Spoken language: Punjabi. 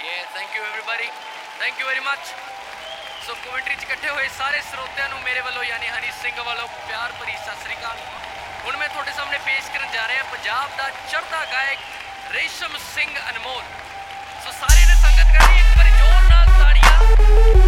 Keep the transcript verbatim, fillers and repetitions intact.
Yeah, thank you everybody. Thank you very much. So commentary 'ਚ ਇਕੱਠੇ ਹੋਏ ਸਾਰੇ ਸਰੋਤਿਆਂ ਨੂੰ ਮੇਰੇ ਵੱਲੋਂ ਯਾਨੀ ਹਨੀ ਸਿੰਘ ਵੱਲੋਂ ਪਿਆਰ ਭਰੀ ਸਤਿ ਸ੍ਰੀ ਅਕਾਲ। ਹੁਣ ਮੈਂ ਤੁਹਾਡੇ ਸਾਹਮਣੇ ਪੇਸ਼ ਕਰਨ ਜਾ ਰਿਹਾ ਪੰਜਾਬ ਦਾ ਚੜ੍ਹਦਾ ਗਾਇਕ ਰੇਸ਼ਮ ਸਿੰਘ ਅਨਮੋਲ। ਸੋ ਸਾਰੇ ਨੇ ਸੰਗਤ ਕਰਨੀ ਇੱਕ ਵਾਰੀ ਜ਼ੋਰ ਨਾਲ ਤਾੜੀਆਂ।